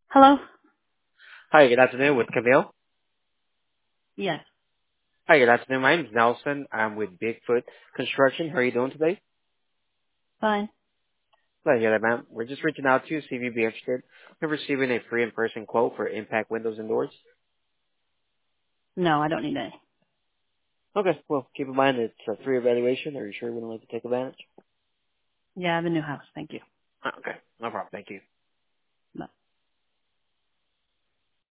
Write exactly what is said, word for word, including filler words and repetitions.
Hello? Hi, good afternoon with Camille. Yes. Hi, good afternoon. My name is Nelson. I'm with Bigfoot Construction. How are you doing today? Fine. Glad to hear that, ma'am. We're just reaching out to you, see if you'd be interested in receiving a free in-person quote for impact windows and doors. No, I don't need any. Okay, well, keep in mind it's a free evaluation. Are you sure you wouldn't like to take advantage? Yeah, I have a new house. Thank you. Ah, Okay, no problem. Thank you.